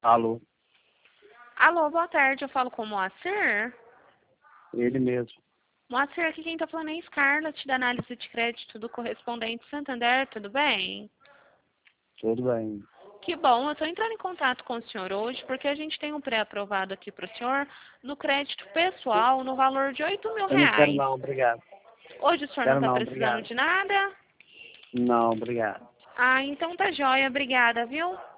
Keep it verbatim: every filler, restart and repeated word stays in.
Alô? Alô, boa tarde, eu falo com o Moacir. Ele mesmo. Moacir, aqui quem tá falando é Scarlett, da análise de crédito do correspondente Santander, tudo bem? Tudo bem. Que bom, eu estou entrando em contato com o senhor hoje porque a gente tem um pré-aprovado aqui para o senhor no crédito pessoal no valor de oito mil Eu não quero reais. não, obrigado. Hoje o senhor Quero não está não, precisando obrigado. de nada? Não, obrigado. Ah, então tá jóia, obrigada, viu?